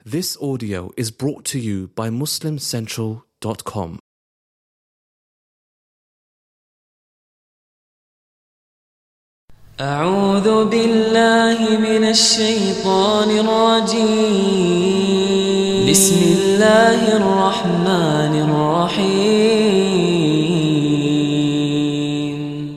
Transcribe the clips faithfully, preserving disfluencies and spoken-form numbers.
This audio is brought to you by Muslim Central dot com. أعوذ بالله من الشيطان الرجيم بسم الله الرحمن الرحيم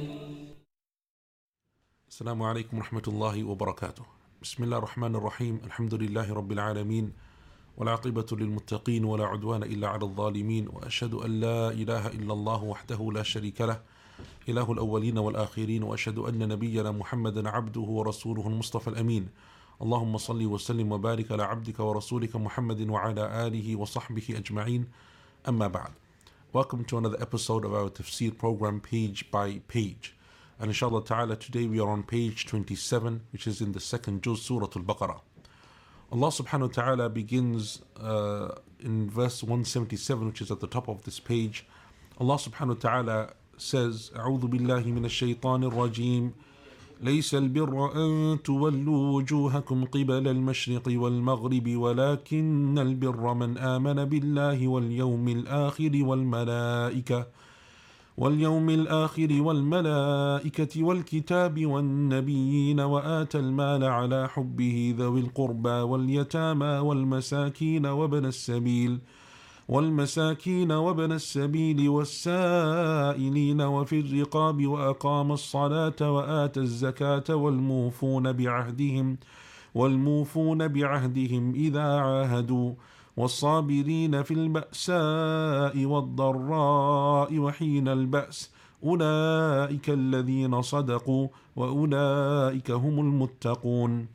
السلام عليكم ورحمة الله وبركاته. بسم الله الرحمن الرحيم. الحمد لله رب العالمين والعاقبة للمتقين ولا عدوان إلا على الظالمين، وأشهد أن لا إله إلا الله وحده لا شريك له إله الأولين والآخرين، وأشهد أن نبينا محمدا عبده ورسوله المصطفى الأمين. اللهم صل وسلم وبارك على عبدك ورسولك محمد وعلى آله وصحبه أجمعين. أما بعد. Welcome to another episode of our tafsir program, page by page. And inshallah ta'ala, today we are on page twenty-seven, which is in the second juz, Surah Al-Baqarah. Allah subhanahu wa ta'ala begins uh, in verse one seventy-seven, which is at the top of this page. Allah subhanahu wa ta'ala says, أعوذ بالله من الشيطان الرجيم ليس البر أن تولوا وجوهكم قبل المشرق والمغرب ولكن البر من آمن بالله واليوم الآخر والملائكة واليوم الآخر والملائكة والكتاب والنبيين وآتى المال على حبه ذوي القربى واليتامى والمساكين وابن السبيل والمساكين وابن السبيل والسائلين وفي الرقاب وأقام الصلاة وآتى الزكاة والموفون بعهدهم والموفون بعهدهم إذا عاهدوا والصابرين في البأساء والضراء وحين البأس أولئك الذين صدقوا وأولئك هم المتقون.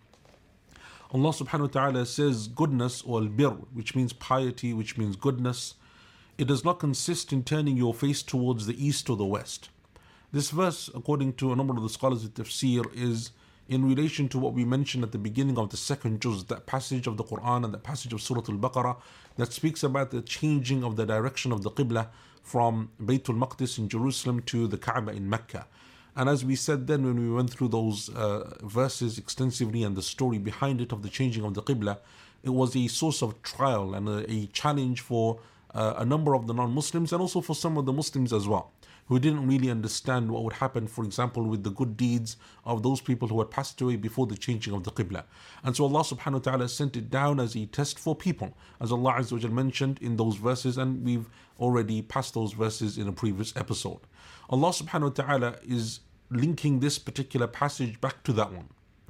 Allah subhanahu wa ta'ala says goodness, or al-birr, which means piety, which means goodness, it does not consist in turning your face towards the east or the west. This verse, according to a number of the scholars of tafsir, is in relation to what we mentioned at the beginning of the second juz, that passage of the Quran and that passage of Surah Al-Baqarah that speaks about the changing of the direction of the Qibla from Baytul Maqdis in Jerusalem to the Kaaba in Mecca. And as we said then when we went through those uh, verses extensively and the story behind it of the changing of the Qibla, it was a source of trial and a, a challenge for uh, a number of the non-Muslims and also for some of the Muslims as well, who didn't really understand what would happen, for example, with the good deeds of those people who had passed away before the changing of the Qibla. And so Allah subhanahu wa ta'ala sent it down as a test for people, as Allah Azza wa Jal mentioned in those verses, and we've already passed those verses in a previous episode. Allah subhanahu wa ta'ala is linking this particular passage back to that one.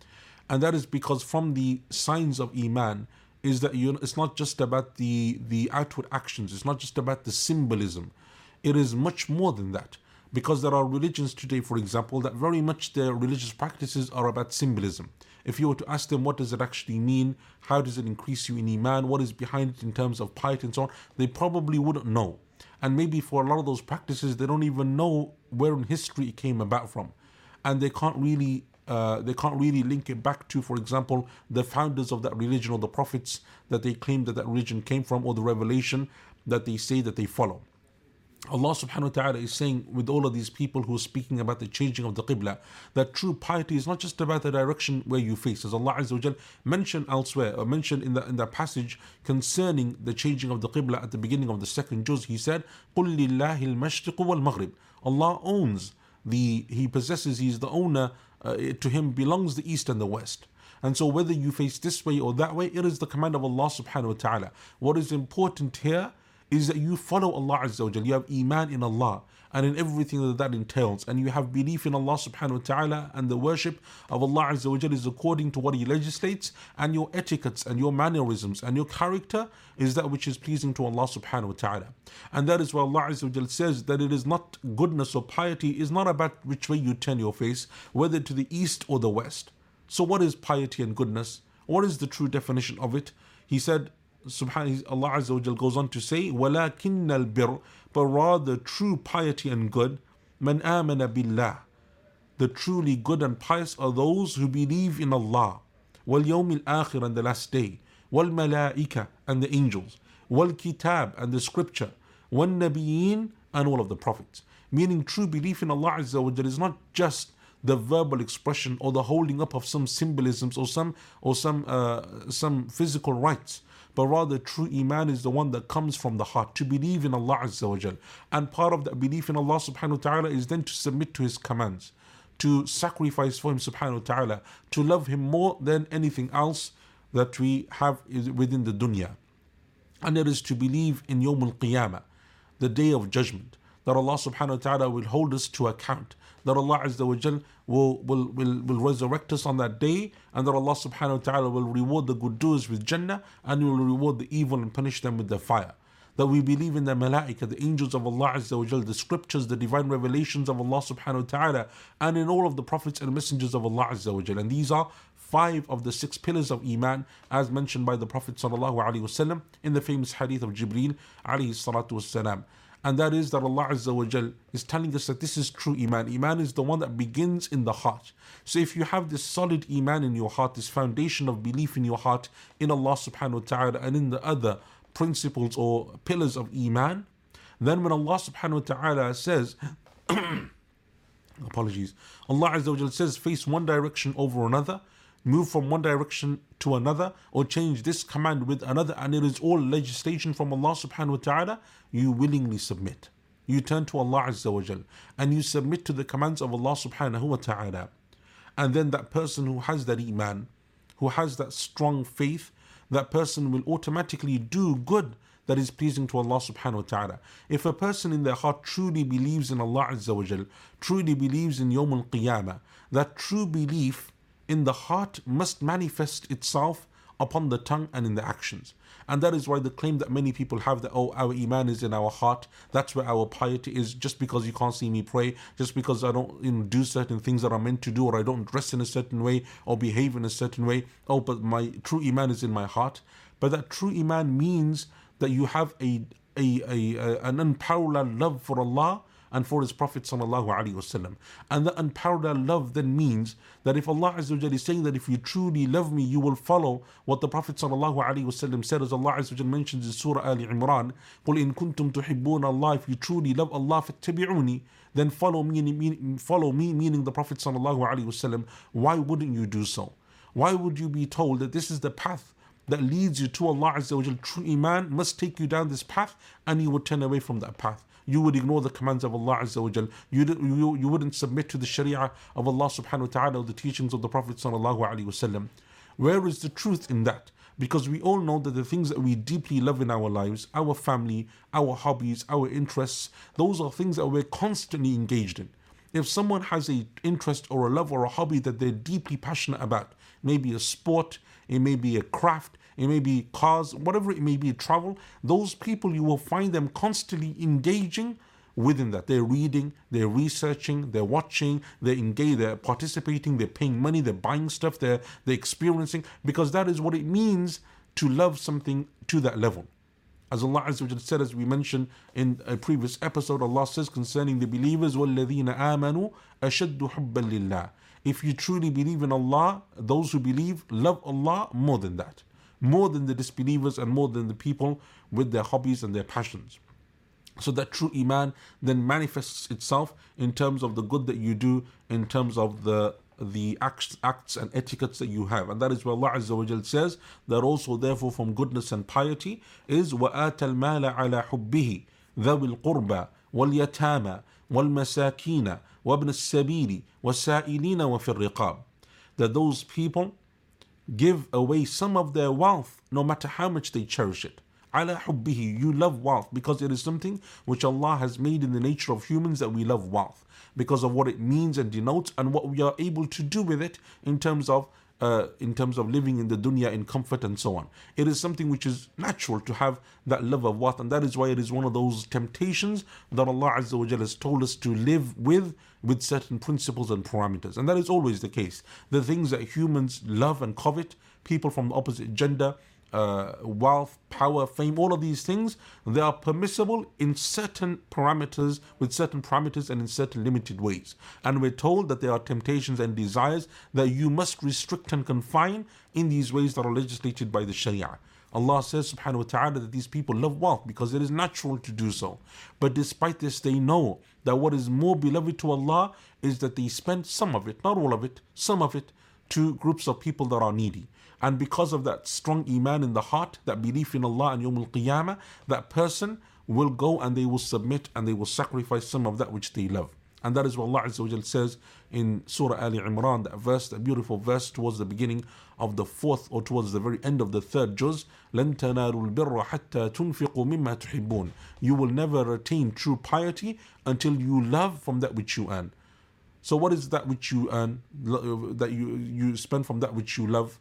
And that is because from the signs of Iman is that you know, it's not just about the, the outward actions, it's not just about the symbolism. It is much more than that, because there are religions today, for example, that very much their religious practices are about symbolism. If you were to ask them what does it actually mean, how does it increase you in Iman, what is behind it in terms of piety and so on, they probably wouldn't know. And maybe for a lot of those practices, they don't even know where in history it came about from. And they can't really uh, they can't really link it back to, for example, the founders of that religion or the prophets that they claim that that religion came from, or the revelation that they say that they follow. Allah subhanahu wa ta'ala is saying with all of these people who are speaking about the changing of the Qibla, that true piety is not just about the direction where you face. As Allah Azza wa Jal mentioned elsewhere, or mentioned in the in the passage concerning the changing of the Qibla at the beginning of the second juz, He said, قُلْ لِلَّهِ الْمَشْرِقُ وَالْمَغْرِبُ. Allah owns the, He possesses, He is the owner, uh, to Him belongs the east and the west. And so whether you face this way or that way, it is the command of Allah subhanahu wa ta'ala. What is important here is that you follow Allah Azza wa Jal. You have Iman in Allah and in everything that that entails, and you have belief in Allah subhanahu wa ta'ala, and the worship of Allah Azza wa Jal is according to what He legislates, and your etiquettes and your mannerisms and your character is that which is pleasing to Allah subhanahu wa ta'ala. And that is why Allah Azza wa Jal says that it is not goodness or piety is not about which way you turn your face, whether to the east or the west. So what is piety and goodness? What is the true definition of it? He said, Subhanahu, Allah Azza wa Jal goes on to say, وَلَكِنَّ الْبِرُّ, but rather true piety and good, مَنْ آمَنَ بِاللَّهِ, the truly good and pious are those who believe in Allah, وَالْيَوْمِ الْآخِرِ, and the last day, وَالْمَلَائِكَةِ, and the angels, وَالْكِتَابِ, and the scripture, وَالنَّبِيِّينَ, and all of the prophets. Meaning true belief in Allah Azza wa Jal is not just the verbal expression or the holding up of some symbolisms or some or some uh, some physical rites, but rather true iman is the one that comes from the heart, to believe in Allah Azza wa Jal. And part of that belief in Allah subhanahu wa ta'ala is then to submit to His commands, to sacrifice for Him subhanahu wa ta'ala, to love Him more than anything else that we have within the dunya. And it is to believe in Yawm al-Qiyamah, the day of judgment, that Allah subhanahu wa ta'ala will hold us to account, that Allah Azza wa Jal will, will, will, will resurrect us on that day, and that Allah subhanahu wa ta'ala will reward the good doers with Jannah, and will reward the evil and punish them with the fire. That we believe in the malaika, the angels of Allah Azza wa Jal, the scriptures, the divine revelations of Allah subhanahu wa ta'ala, and in all of the prophets and messengers of Allah Azza wa Jal. And these are five of the six pillars of Iman, as mentioned by the Prophet sallallahu alaihi wasallam in the famous hadith of Jibreel alayhi salatu wassalam. And that is that Allah Azza wa Jal is telling us that this is true Iman. Iman is the one that begins in the heart. So if you have this solid Iman in your heart, this foundation of belief in your heart in Allah subhanahu wa ta'ala and in the other principles or pillars of Iman, then when Allah subhanahu wa ta'ala says, apologies, Allah Azza wa Jal says, face one direction over another, move from one direction to another, or change this command with another, and it is all legislation from Allah subhanahu wa ta'ala, you willingly submit. You turn to Allah Azza wa Jal and you submit to the commands of Allah subhanahu wa ta'ala. And then that person who has that Iman, who has that strong faith, that person will automatically do good that is pleasing to Allah subhanahu wa ta'ala. If a person in their heart truly believes in Allah Azza wa Jal, truly believes in Yawm al-Qiyamah, that true belief in the heart must manifest itself upon the tongue and in the actions. And that is why the claim that many people have that, oh, our Iman is in our heart, that's where our piety is, just because you can't see me pray, just because I don't you know, do certain things that I'm meant to do, or I don't dress in a certain way or behave in a certain way, oh, but my true Iman is in my heart. But that true Iman means that you have a, a, a, a an unparalleled love for Allah and for His Prophet sallallahu alaihi wasallam. And that unparalleled love then means that if Allah Azza wa Jalla is saying that if you truly love me, you will follow what the Prophet sallallahu alaihi wasallam said, as Allah Azza wa Jalla mentions in Surah Ali Imran, قُلْ إِن كُنْتُمْ تُحِبُّونَ اللَّهِ, if you truly love Allah, فَاتَّبِعُونِ, then follow me, follow me, meaning the Prophet sallallahu alaihi wasallam. Why wouldn't you do so? Why would you be told that this is the path that leads you to Allah Azza wa Jalla? True Iman must take you down this path, and you would turn away from that path. You would ignore the commands of Allah Azza wa Jal. You, you, you wouldn't submit to the Sharia of Allah subhanahu wa ta'ala or the teachings of the Prophet sallallahu alaihi wasallam. Where is the truth in that? Because we all know that the things that we deeply love in our lives, our family, our hobbies, our interests, those are things that we're constantly engaged in. If someone has an interest or a love or a hobby that they're deeply passionate about, maybe a sport, it may be a craft, it may be cars, whatever it may be, travel, those people, you will find them constantly engaging within that. They're reading, they're researching, they're watching, they're engaged, they're participating, they're paying money, they're buying stuff, they're, they're experiencing, because that is what it means to love something to that level. As Allah Azza wa Jalla said, as we mentioned in a previous episode, Allah says concerning the believers, وَالَّذِينَ آمَنُوا أَشَدُّ حُبًّا لِلَّهِ. If you truly believe in Allah, those who believe love Allah more than that, more than the disbelievers and more than the people with their hobbies and their passions. So that true Iman then manifests itself in terms of the good that you do, in terms of the the acts, acts and etiquettes that you have. And that is where Allah Azza wa Jal says that also therefore from goodness and piety is وَآتَ الْمَالَ عَلَى حُبِّهِ ذَوِي الْقُرْبَى وَالْيَتَامَى وَالْمَسَاكِينَ وَابْنَ السَّبِيلِ وَالسَّائِلِينَ وَفِي الرِّقَابِ. That those people give away some of their wealth, no matter how much they cherish it. Ala hubbihi, you love wealth because it is something which Allah has made in the nature of humans, that we love wealth because of what it means and denotes and what we are able to do with it in terms of uh, in terms of living in the dunya in comfort and so on. It is something which is natural to have that love of wealth, and that is why it is one of those temptations that Allah Azza wa Jalla has told us to live with with certain principles and parameters. And that is always the case. The things that humans love and covet, people from the opposite gender, uh, wealth, power, fame, all of these things, they are permissible in certain parameters, with certain parameters and in certain limited ways. And we're told that there are temptations and desires that you must restrict and confine in these ways that are legislated by the Sharia. Allah says subhanahu wa ta'ala that these people love wealth because it is natural to do so. But despite this, they know that what is more beloved to Allah is that they spend some of it, not all of it, some of it, to groups of people that are needy. And because of that strong iman in the heart, that belief in Allah and Yawm al-Qiyamah, that person will go and they will submit and they will sacrifice some of that which they love. And that is what Allah Azza wa Jal says in Surah Ali Imran, that verse, that beautiful verse towards the beginning of the fourth or towards the very end of the third juz. لَن تَنَالُوا الْبِرَّ حَتَّى تُنْفِقُوا مِمَّا تُحِبُّونَ. You will never attain true piety until you love from that which you earn. So what is that which you earn, that you, you spend from that which you love?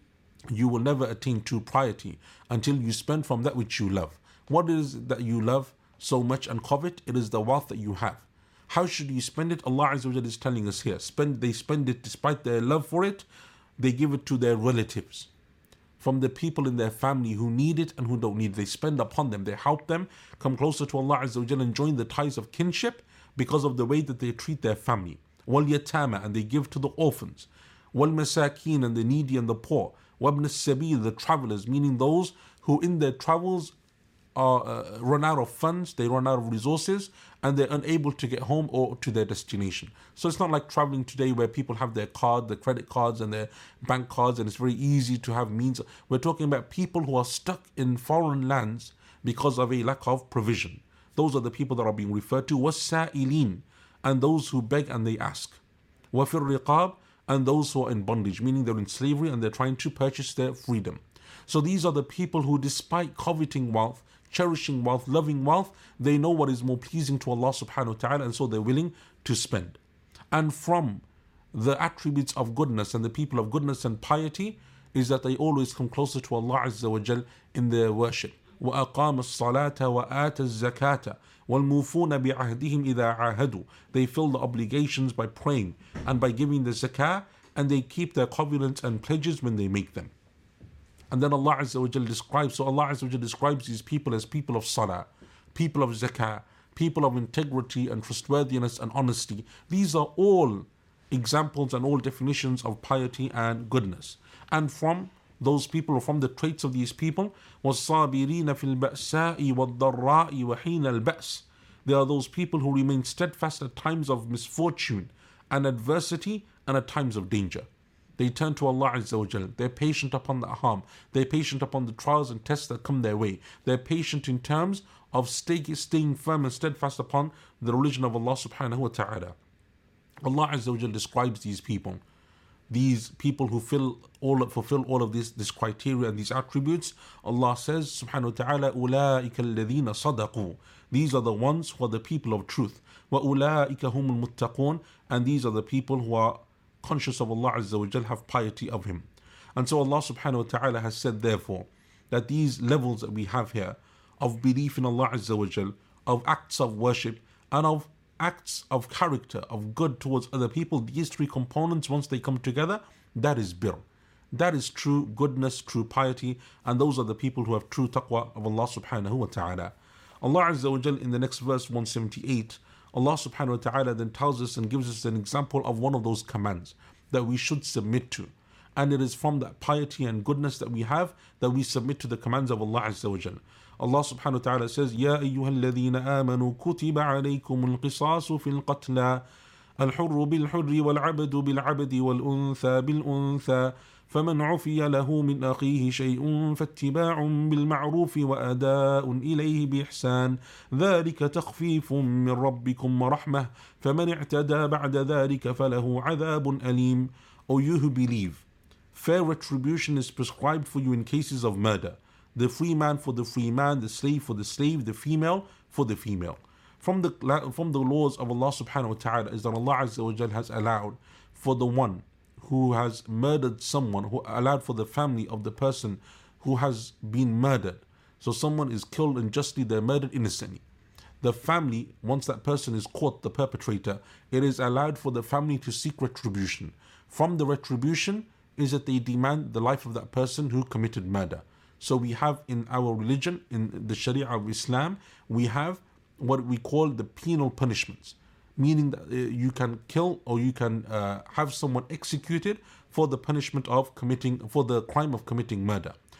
You will never attain true piety until you spend from that which you love. What is it that you love so much and covet? It is the wealth that you have. How should you spend it? Allah Azza wa Jalla is telling us here. Spend, they spend it despite their love for it. They give it to their relatives, from the people in their family who need it and who don't need it. They spend upon them. They help them come closer to Allah Azza wa Jalla and join the ties of kinship because of the way that they treat their family. Wal yatama, and they give to the orphans. Wal masakin, and the needy and the poor. Wabn as-sabil, the travelers, meaning those who in their travels are uh, run out of funds, they run out of resources, and they're unable to get home or to their destination. So it's not like traveling today where people have their card, the credit cards and their bank cards, and it's very easy to have means. We're talking about people who are stuck in foreign lands because of a lack of provision. Those are the people that are being referred to. وَالسَّائِلِينَ, and those who beg and they ask. وَفِي الرِّقَابِ, and those who are in bondage, meaning they're in slavery and they're trying to purchase their freedom. So these are the people who, despite coveting wealth, cherishing wealth, loving wealth, they know what is more pleasing to Allah subhanahu wa ta'ala, and so they're willing to spend. And from the attributes of goodness and the people of goodness and piety is that they always come closer to Allah Azza wa Jal in their worship. وَأَقَامَ الصَّلَاةَ وَآتَ الزَّكَاةَ وَالْمُوفُونَ بِعَهْدِهِمْ إِذَا عَاهَدُوا. They fill the obligations by praying and by giving the zakah, and they keep their covenants and pledges when they make them. And then Allah Azza wa Jal describes, so Allah Azza wa Jal describes these people as people of salah, people of zakah, people of integrity and trustworthiness and honesty. These are all examples and all definitions of piety and goodness. And from those people, or from the traits of these people, وَالصَّابِرِينَ فِي الْبَأْسَاءِ وَالضَّرَّاءِ وَحِينَ الْبَأْسِ. They are those people who remain steadfast at times of misfortune and adversity and at times of danger. They turn to Allah Azza wa Jal. They're patient upon the harm. They're patient upon the trials and tests that come their way. They're patient in terms of stay, staying firm and steadfast upon the religion of Allah subhanahu wa ta'ala. Allah Azza wa Jal describes these people. These people who fill all, fulfill all of this, this criteria and these attributes. Allah says subhanahu wa ta'ala, أُولَٰئِكَ الَّذِينَ صَدَقُوا. These are the ones who are the people of truth. وَأُولَٰئِكَ هُمُ الْمُتَّقُونَ. And these are the people who are conscious of Allah Azza wa Jal, have piety of Him. And so Allah subhanahu wa ta'ala has said therefore that these levels that we have here of belief in Allah Azza wa Jal, of acts of worship and of acts of character, of good towards other people, these three components, once they come together, that is birr. That is true goodness, true piety, and those are the people who have true taqwa of Allah subhanahu wa ta'ala. Allah Azza wa Jal in the next verse one seventy-eight, Allah subhanahu wa ta'ala then tells us and gives us an example of one of those commands that we should submit to. And it is from that piety and goodness that we have that we submit to the commands of Allah Azza wa Jal. Allah subhanahu wa ta'ala says, يَا أَيُّهَا الَّذِينَ آمَنُوا كُتِبَ عَلَيْكُمُ الْقِصَاصُ فِي الْقَتْلَى الْحُرُّ بِالْحُرِّ وَالْعَبْدُ بِالْعَبْدِ وَالْأُنْثَى بِالْأُنْثَى فمن عفي له من أخيه شيء فاتباع بالمعروف وأداء إليه بإحسان ذلك تخفيف من ربكم ورحمة فمن اعتدى بعد ذلك فله عذاب أليم. O you who believe, fair retribution is prescribed for you in cases of murder. The free man for the free man, the slave for the slave, the female for the female. From the, from the laws of Allah subhanahu wa ta'ala is that Allah Azza wa Jal has allowed for the one who has murdered someone, who allowed for the family of the person who has been murdered. So someone is killed unjustly, they're murdered innocently. The family, once that person is caught, the perpetrator, it is allowed for the family to seek retribution. From the retribution is that they demand the life of that person who committed murder. So we have in our religion, in the Sharia of Islam, we have what we call the penal punishments. Meaning that uh, you can kill or you can uh, have someone executed for the punishment of committing, for the crime of committing murder.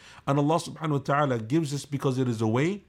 And Allah subhanahu wa ta'ala gives this because it is a way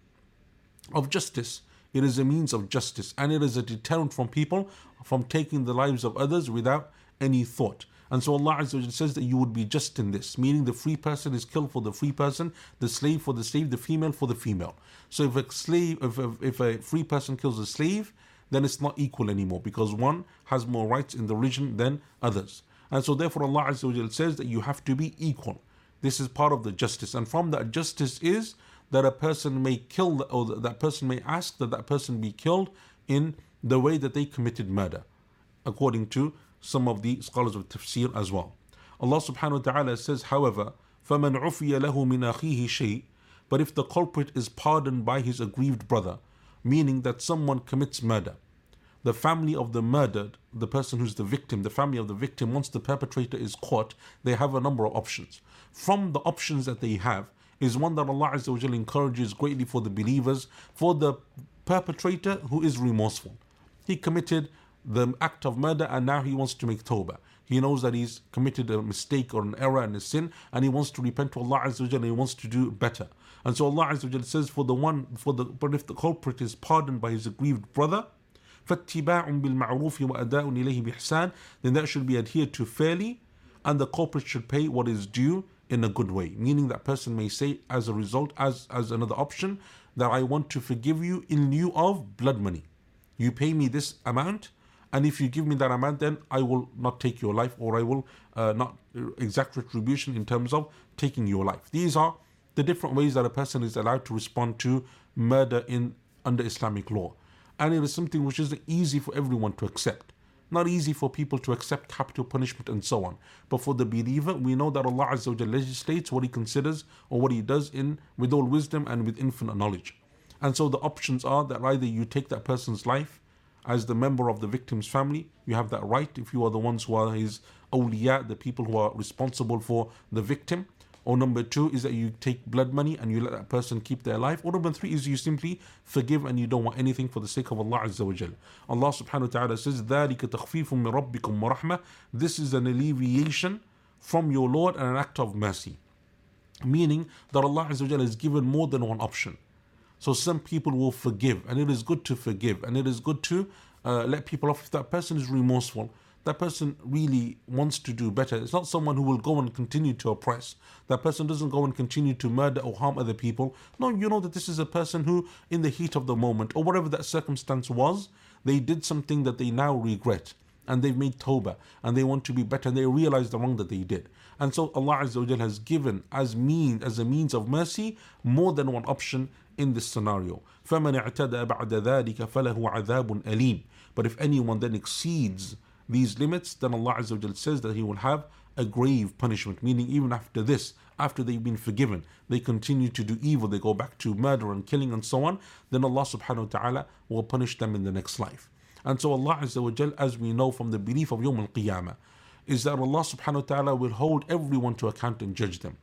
of justice. It is a means of justice, and it is a deterrent from people from taking the lives of others without any thought. And so Allah Azza wa Jalla says that you would be just in this, meaning the free person is killed for the free person, the slave for the slave, the female for the female. So if a slave, if a, if a free person kills a slave, then it's not equal anymore, because one has more rights in the religion than others. And so therefore Allah Azza wa Jalla says that you have to be equal. This is part of the justice, and from that justice is that a person may kill, or that person may ask that that person be killed in the way that they committed murder, according to some of the scholars of tafsir as well. Allah subhanahu wa ta'ala says, however, فَمَنْ عُفِيَ لَهُ مِنْ أَخِيهِ شَيْءٍ, but if the culprit is pardoned by his aggrieved brother, meaning that someone commits murder, the family of the murdered, the person who's the victim, the family of the victim, once the perpetrator is caught, they have a number of options. From the options that they have is one that Allah Azza wa Jalla encourages greatly for the believers, for the perpetrator who is remorseful. He committed the act of murder and now he wants to make tawbah. He knows that he's committed a mistake or an error and a sin, and he wants to repent to Allah Azza wa Jalla, and he wants to do better. And so Allah Azza wa Jalla says, for the one, for the, but if the culprit is pardoned by his aggrieved brother, فَاتِّبَاعٌ بِالْمَعْرُوفِ وَأَدَاءٌ إِلَيْهِ بِإِحْسَانٍ, then that should be adhered to fairly, and the culprit should pay what is due in a good way. Meaning that person may say as a result, as, as another option, that I want to forgive you in lieu of blood money. You pay me this amount, and if you give me that amount, then I will not take your life, or I will uh, not exact retribution in terms of taking your life. These are the different ways that a person is allowed to respond to murder in under Islamic law. And it is something which is easy for everyone to accept. Not easy for people to accept capital punishment and so on. But for the believer, we know that Allah Azza wa Jalla legislates what He considers or what He does in with all wisdom and with infinite knowledge. And so the options are that either you take that person's life as the member of the victim's family, you have that right if you are the ones who are his awliya, the people who are responsible for the victim. Or number two is that you take blood money and you let that person keep their life. Or number three is you simply forgive and you don't want anything for the sake of Allah Azza wa Jalla. Allah subhanahu wa ta'ala says, ذَلِكَ تَخْفِيفٌ مِّن رَبِّكُمْ وَرَحْمَةٌ, this is an alleviation from your Lord and an act of mercy. Meaning that Allah Azza wa Jalla has given more than one option. So some people will forgive, and it is good to forgive, and it is good to uh, let people off if that person is remorseful. That person really wants to do better. It's not someone who will go and continue to oppress. That person doesn't go and continue to murder or harm other people. No, you know that this is a person who, in the heat of the moment, or whatever that circumstance was, they did something that they now regret. And they've made tawbah, and they want to be better, and they realize the wrong that they did. And so Allah Azza wa Jalla has given as mean as a means of mercy more than one option in this scenario. فَمَنِ اعْتَدَى بَعْدَ ذَلِكَ فَلَهُ عَذَابٌ أَلِيمٌ. But if anyone then exceeds these limits, then Allah Azza wa Jalla says that he will have a grave punishment. Meaning even after this, after they've been forgiven, they continue to do evil, they go back to murder and killing and so on, then Allah subhanahu wa ta'ala will punish them in the next life. And so Allah Azza wa Jalla, as we know from the belief of Yawm al-Qiyamah, is that Allah subhanahu wa ta'ala will hold everyone to account and judge them.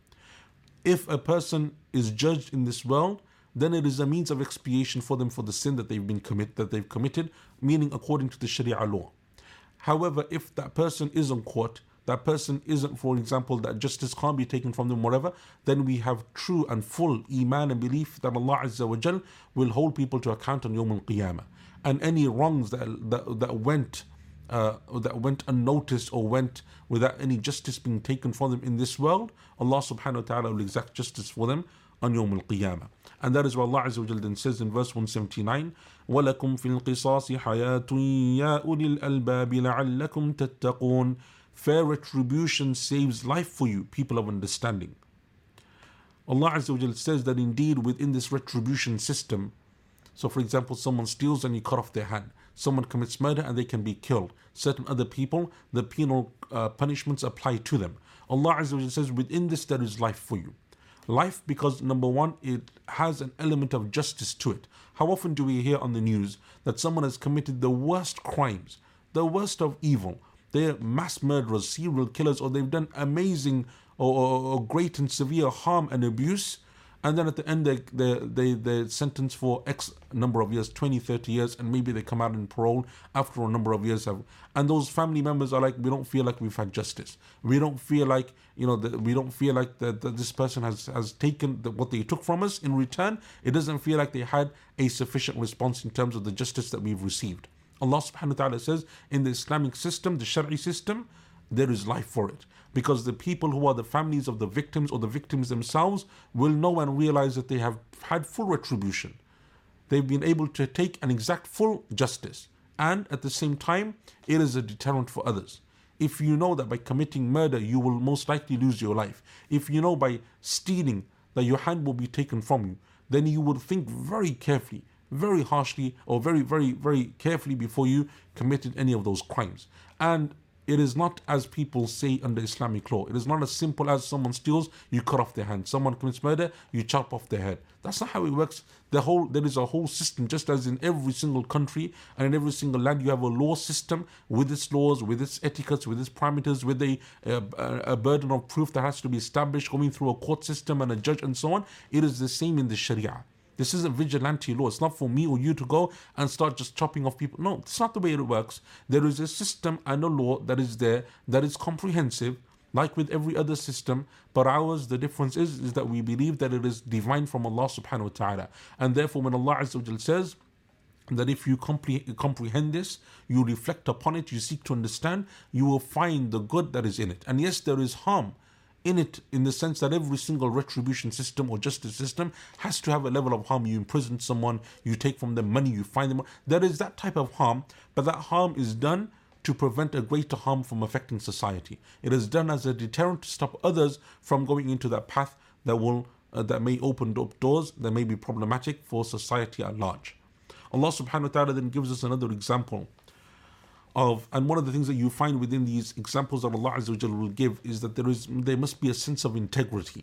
If a person is judged in this world, then it is a means of expiation for them for the sin that they've been commit that they've committed, meaning according to the Sharia law. However, if that person isn't caught, that person isn't, for example, that justice can't be taken from them, whatever, then we have true and full iman and belief that Allah Azza wa Jal will hold people to account on Yawm al-Qiyamah. And any wrongs that that, that went uh, that went unnoticed or went without any justice being taken from them in this world, Allah subhanahu wa ta'ala will exact justice for them on Yawm al-Qiyamah. And that is what Allah Azza wa Jalla then says in verse one seventy-nine, وَلَكُمْ فِي الْقِصَاصِ حَيَاةٌ يَا أُولِي الْأَلْبَابِ لَعَلَّكُمْ تَتَّقُونَ. Fair retribution saves life for you, people of understanding. Allah Azza wa Jalla says that indeed within this retribution system, so for example, someone steals and you cut off their hand. Someone commits murder and they can be killed. Certain other people, the penal uh, punishments apply to them. Allah Azza wa Jalla says within this there is life for you. Life because, number one, it has an element of justice to it. How often do we hear on the news that someone has committed the worst crimes, the worst of evil? They're mass murderers, serial killers, or they've done amazing or, or, or great and severe harm and abuse, and then at the end they they they they're sentenced for X number of years, twenty, thirty years, and maybe they come out in parole after a number of years. Have, and those family members are like, we don't feel like we've had justice. We don't feel like, you know, the, we don't feel like that, that this person has has taken the, what they took from us in return. It doesn't feel like they had a sufficient response in terms of the justice that we've received. Allah subhanahu wa ta'ala says in the Islamic system, the Shari'i system, there is life for it. Because the people who are the families of the victims or the victims themselves will know and realize that they have had full retribution. They've been able to take and exact full justice. And at the same time, it is a deterrent for others. If you know that by committing murder, you will most likely lose your life. If you know by stealing that your hand will be taken from you, then you would think very carefully, very harshly, or very, very, very carefully before you committed any of those crimes. And it is not as people say under Islamic law. It is not as simple as someone steals, you cut off their hand. Someone commits murder, you chop off their head. That's not how it works. The whole there is a whole system, just as in every single country and in every single land, you have a law system with its laws, with its etiquettes, with its parameters, with a, a, a burden of proof that has to be established, going through a court system and a judge and so on. It is the same in the Sharia. This isn't vigilante law. It's not for me or you to go and start just chopping off people. No, it's not the way it works. There is a system and a law that is there, that is comprehensive, like with every other system. But ours, the difference is, is that we believe that it is divine from Allah subhanahu wa ta'ala. And therefore, when Allah Azza wa Jal says that if you compre- comprehend this, you reflect upon it, you seek to understand, you will find the good that is in it. And yes, there is harm in it, in the sense that every single retribution system or justice system has to have a level of harm. You imprison someone, you take from them money, you find them. There is that type of harm, but that harm is done to prevent a greater harm from affecting society. It is done as a deterrent to stop others from going into that path that will uh, that may open up doors that may be problematic for society at large. Allah subhanahu wa ta'ala then gives us another example of, and one of the things that you find within these examples that Allah Azza wa Jalla will give is that there is there must be a sense of integrity.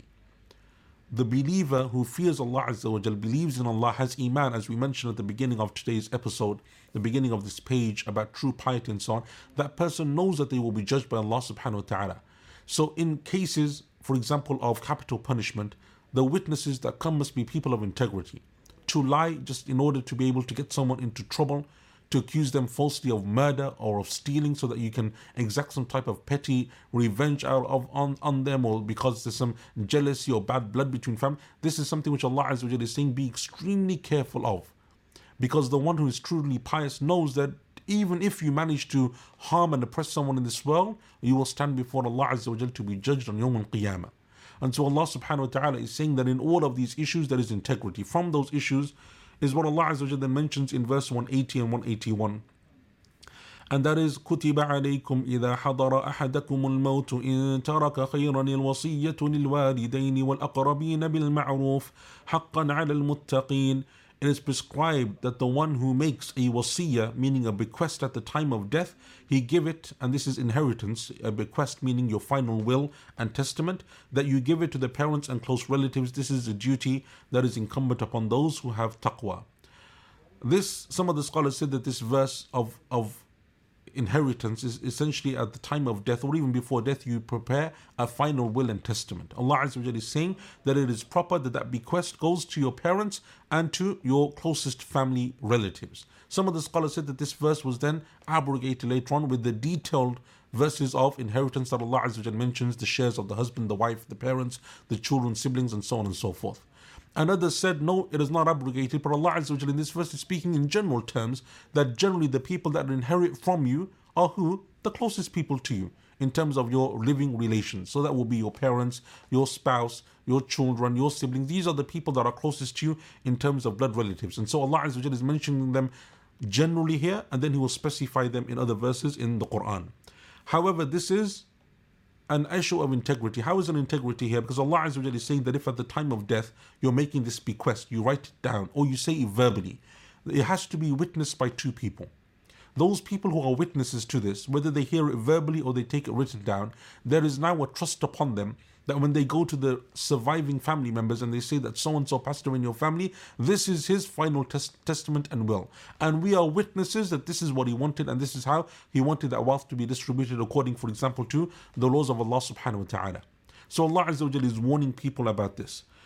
The believer who fears Allah Azza wa Jalla, believes in Allah, has Iman, as we mentioned at the beginning of today's episode, the beginning of this page about true piety and so on, that person knows that they will be judged by Allah subhanahu wa ta'ala. So in cases, for example, of capital punishment, the witnesses that come must be people of integrity. To lie just in order to be able to get someone into trouble, to accuse them falsely of murder or of stealing so that you can exact some type of petty revenge out of on, on them, or because there's some jealousy or bad blood between family. This is something which Allah Azza wa Jalla is saying, be extremely careful of. Because the one who is truly pious knows that even if you manage to harm and oppress someone in this world, you will stand before Allah Azza wa Jalla to be judged on Yawm al-Qiyamah. And so Allah subhanahu wa ta'ala is saying that in all of these issues there is integrity. From those issues is what Allah Azza wa Jalla mentions in verse one eighty and one eighty-one. And that is, كُتِبَ عَلَيْكُمْ إِذَا حَضَرَ أَحَدَكُمُ الْمَوْتُ إِن تَرَكَ خَيْرًا الْوَصِيَّةُ لِلْوَالِدَيْنِ وَالْأَقْرَبِينَ بِالْمَعْرُوفِ حَقًّا عَلَى الْمُتَّقِينَ. It is prescribed that the one who makes a wasiyah, meaning a bequest at the time of death, he give it, and this is inheritance, a bequest meaning your final will and testament, that you give it to the parents and close relatives. This is a duty that is incumbent upon those who have taqwa. This, some of the scholars said that this verse of, of inheritance is essentially at the time of death, or even before death, you prepare a final will and testament. Allah Azza wa Jalla is saying that it is proper that that bequest goes to your parents and to your closest family relatives. Some of the scholars said that this verse was then abrogated later on with the detailed verses of inheritance that Allah Azza wa Jalla mentions, the shares of the husband, the wife, the parents, the children, siblings, and so on and so forth. And others said, no, it is not abrogated, but Allah Azza wa Jalla in this verse is speaking in general terms, that generally the people that inherit from you are who? The closest people to you in terms of your living relations. So that will be your parents, your spouse, your children, your siblings. These are the people that are closest to you in terms of blood relatives. And so Allah Azza wa Jalla is mentioning them generally here, and then He will specify them in other verses in the Quran. However, this is an issue of integrity. How is an integrity here? Because Allah Azza wa Jalla is saying that if at the time of death you're making this bequest, you write it down or you say it verbally, it has to be witnessed by two people. Those people who are witnesses to this, whether they hear it verbally or they take it written down, there is now a trust upon them that when they go to the surviving family members and they say that so-and-so passed away in your family, this is his final tes- testament and will. And we are witnesses that this is what he wanted, and this is how he wanted that wealth to be distributed according, for example, to the laws of Allah subhanahu wa ta'ala. So Allah Azza wa Jalla is warning people about this.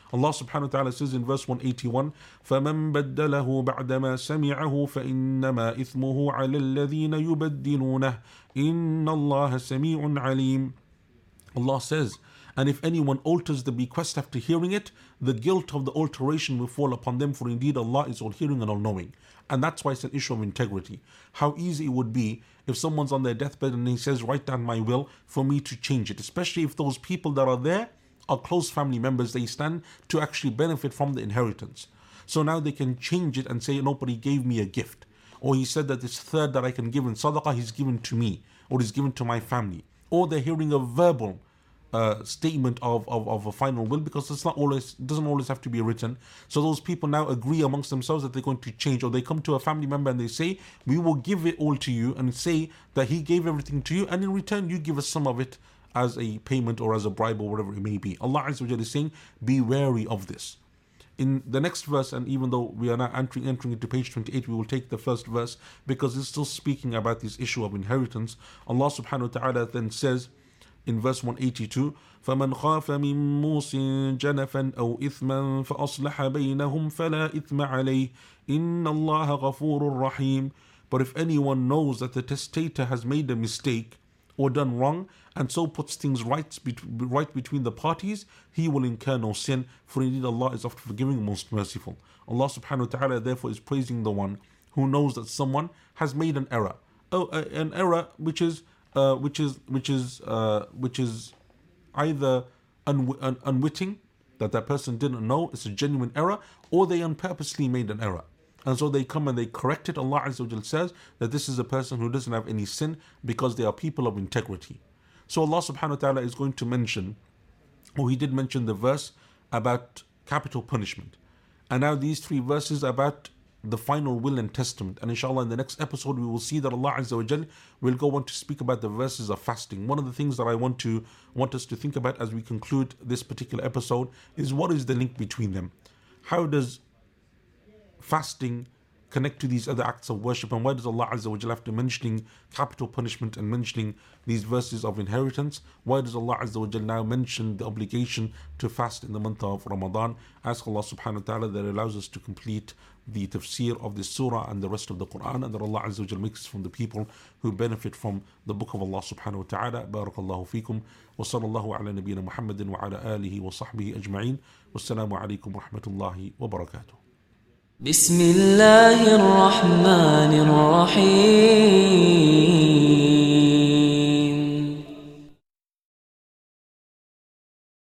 Allah subhanahu wa ta'ala says in verse one eighty-one, فَمَنْ بَدَّلَهُ بَعْدَمَا سَمِعَهُ فَإِنَّمَا إِثْمُهُ عَلَى الَّذِينَ يُبَدِّلُونَهُ إِنَّ اللَّهَ سَمِيعٌ عَلِيمٌ. Allah says, and if anyone alters the bequest after hearing it, the guilt of the alteration will fall upon them, for indeed Allah is all hearing and all knowing. And that's why it's an issue of integrity. How easy it would be if someone's on their deathbed and he says, write down my will, for me to change it. Especially if those people that are there are close family members, they stand to actually benefit from the inheritance. So now they can change it and say, nobody gave me a gift. Or he said that this third that I can give in sadaqah, he's given to me, or he's given to my family. Or they're hearing a verbal Uh, statement of, of, of a final will, because it's not always, doesn't always have to be written. So those people now agree amongst themselves that they're going to change, or they come to a family member and they say, we will give it all to you, and say that he gave everything to you, and in return you give us some of it as a payment or as a bribe or whatever it may be. Allah Azza wa Jalla is saying, be wary of this. In the next verse, and even though we are now entering, entering into page twenty-eight, we will take the first verse because it's still speaking about this issue of inheritance. Allah subhanahu wa ta'ala then says in verse one eighty-two, فَمَنْ خَافَ مِنْ مُوصٍ جَنَفًا أَوْ إِثْمًا فَأَصْلَحَ بَيْنَهُمْ فَلَا إِثْمَ عَلَيْهِ إِنَّ اللَّهَ غَفُورٌ رَحِيمٌ. But if anyone knows that the testator has made a mistake or done wrong, and so puts things right, right between the parties, he will incur no sin, for indeed Allah is oft forgiving, most merciful. Allah subhanahu wa ta'ala therefore is praising the one who knows that someone has made an error. Oh, uh, an error which is Uh, which is which is uh, which is either un- un- unwitting, that that person didn't know, it's a genuine error, or they unpurposely made an error, and so they come and they correct it. Allah Azza wa Jal says that this is a person who doesn't have any sin because they are people of integrity. So Allah subhanahu wa ta'ala is going to mention, or he did mention the verse about capital punishment, and now these three verses about the final will and testament. And inshallah in the next episode we will see that Allah Azza wa Jal will go on to speak about the verses of fasting. One of the things that I want to want us to think about as we conclude this particular episode is, what is the link between them? How does fasting connect to these other acts of worship, and why does Allah Azza wa Jal, after mentioning capital punishment and mentioning these verses of inheritance, why does Allah Azza wa Jal now mention the obligation to fast in the month of Ramadan? Ask Allah subhanahu wa ta'ala that allows us to complete the tafsir of this surah and the rest of the Quran, and that Allah Azza wa Jal makes us from the people who benefit from the book of Allah subhanahu wa ta'ala. Barakallahu feekum, wa sallallahu ala nabiyyina Muhammadin wa ala alihi wa sahbihi ajma'in. Wassalamu alaikum wa rahmatullahi wa barakatuh. بسم الله الرحمن الرحيم